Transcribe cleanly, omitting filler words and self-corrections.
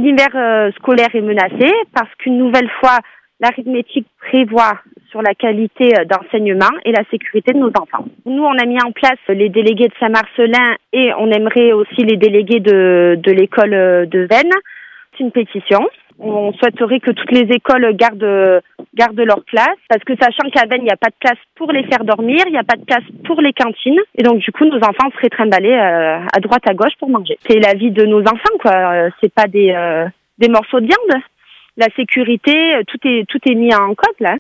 l'univers scolaire est menacé parce qu'une nouvelle fois, l'arithmétique prévoit sur la qualité d'enseignement et la sécurité de nos enfants. Nous, on a mis en place les délégués de Saint-Marcellin et on aimerait aussi les délégués de l'école de Veynes. C'est une pétition. On souhaiterait que toutes les écoles gardent leur place parce que sachant qu'à Veynes, il n'y a pas de place pour les faire dormir, il n'y a pas de place pour les cantines et donc du coup, nos enfants seraient trimballés à droite à gauche pour manger. C'est la vie de nos enfants, quoi. C'est pas des morceaux de viande. La sécurité, tout est mis en cause là.